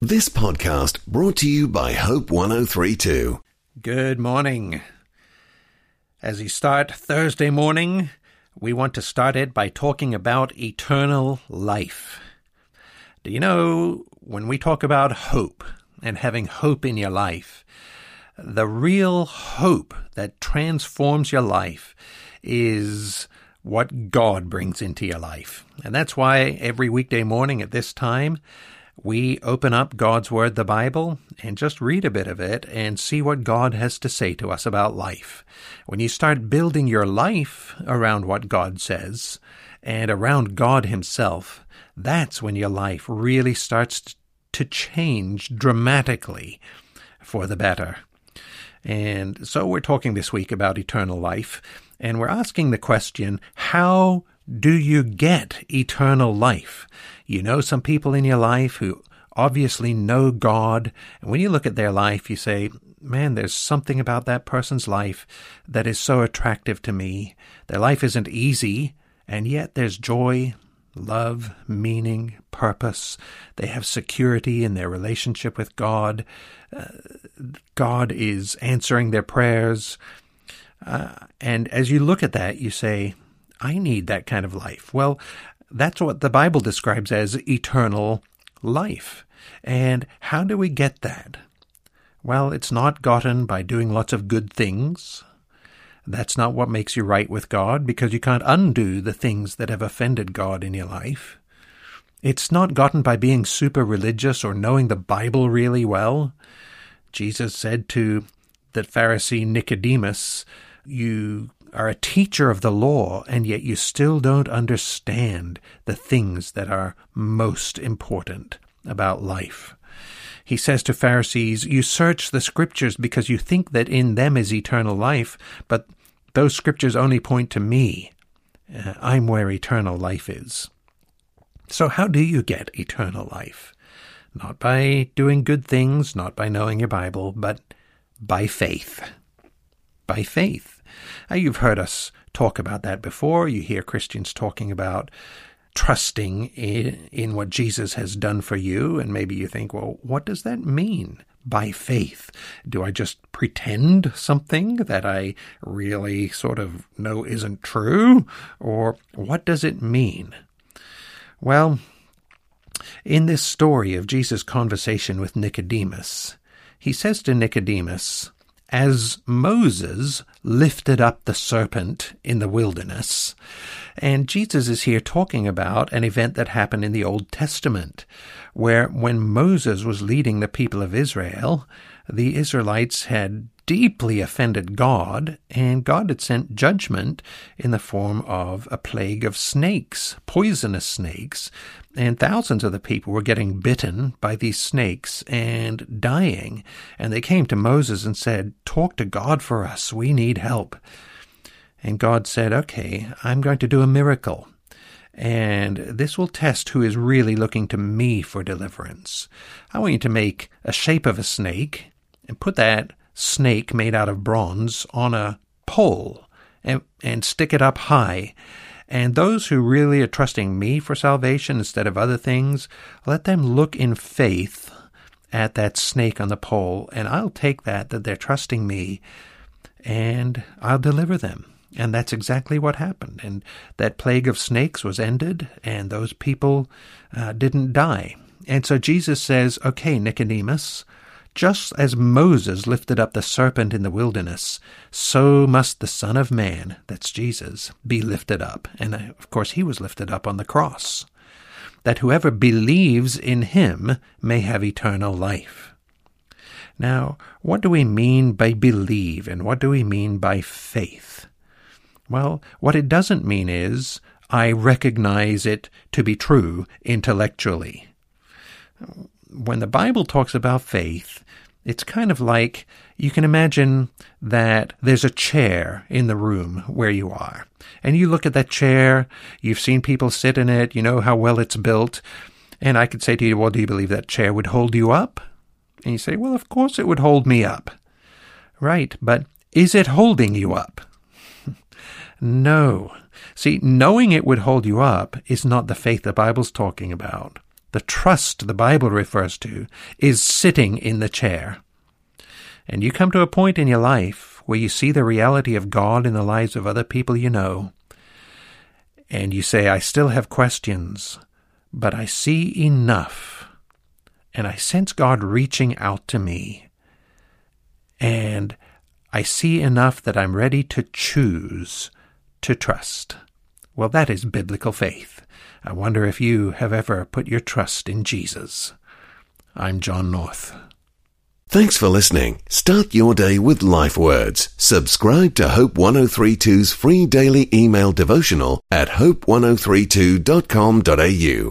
This podcast brought to you by Hope 1032. Good morning. As you start Thursday morning, we want to start it by talking about eternal life. Do you know, when we talk about hope and having hope in your life, the real hope that transforms your life is what God brings into your life. And that's why every weekday morning at this time, we open up God's Word, the Bible, and just read a bit of it and see what God has to say to us about life. When you start building your life around what God says and around God Himself, that's when your life really starts to change dramatically for the better. And so we're talking this week about eternal life, and we're asking the question, how do you get eternal life? You know some people in your life who obviously know God, and when you look at their life, you say, man, there's something about that person's life that is so attractive to me. Their life isn't easy, and yet there's joy, love, meaning, purpose. They have security in their relationship with God. God is answering their prayers. And as you look at that, you say, I need that kind of life. Well, that's what the Bible describes as eternal life. And how do we get that? Well, it's not gotten by doing lots of good things. That's not what makes you right with God, because you can't undo the things that have offended God in your life. It's not gotten by being super religious or knowing the Bible really well. Jesus said to the Pharisee Nicodemus, you are a teacher of the law, and yet you still don't understand the things that are most important about life. He says to Pharisees, you search the Scriptures because you think that in them is eternal life, but those Scriptures only point to me. I'm where eternal life is. So how do you get eternal life? Not by doing good things, not by knowing your Bible, but by faith. By faith. Now, you've heard us talk about that before. You hear Christians talking about trusting in what Jesus has done for you, and maybe you think, well, what does that mean by faith? Do I just pretend something that I really sort of know isn't true? Or what does it mean? Well, in this story of Jesus' conversation with Nicodemus, he says to Nicodemus, as Moses lifted up the serpent in the wilderness. And Jesus is here talking about an event that happened in the Old Testament, where when Moses was leading the people of Israel, the Israelites had deeply offended God, and God had sent judgment in the form of a plague of snakes, poisonous snakes, and thousands of the people were getting bitten by these snakes and dying. And they came to Moses and said, talk to God for us, we need help. And God said, okay, I'm going to do a miracle, and this will test who is really looking to me for deliverance. I want you to make a shape of a snake and put that snake made out of bronze on a pole and stick it up high. And those who really are trusting me for salvation instead of other things, let them look in faith at that snake on the pole, and I'll take that they're trusting me, and I'll deliver them. And that's exactly what happened. And that plague of snakes was ended, and those people didn't die. And so Jesus says, okay, Nicodemus, just as Moses lifted up the serpent in the wilderness, so must the Son of Man, that's Jesus, be lifted up. And of course, he was lifted up on the cross, that whoever believes in him may have eternal life. Now, what do we mean by believe, and what do we mean by faith? Well, what it doesn't mean is, I recognize it to be true intellectually. When the Bible talks about faith, it's kind of like you can imagine that there's a chair in the room where you are. And you look at that chair, you've seen people sit in it, you know how well it's built. And I could say to you, well, do you believe that chair would hold you up? And you say, well, of course it would hold me up. Right, but is it holding you up? No. See, knowing it would hold you up is not the faith the Bible's talking about. The trust the Bible refers to is sitting in the chair. And you come to a point in your life where you see the reality of God in the lives of other people you know, and you say, I still have questions, but I see enough, and I sense God reaching out to me, and I see enough that I'm ready to choose to trust. Well, that is biblical faith. I wonder if you have ever put your trust in Jesus. I'm John North. Thanks for listening. Start your day with Life Words. Subscribe to Hope 1032's free daily email devotional at hope1032.com.au.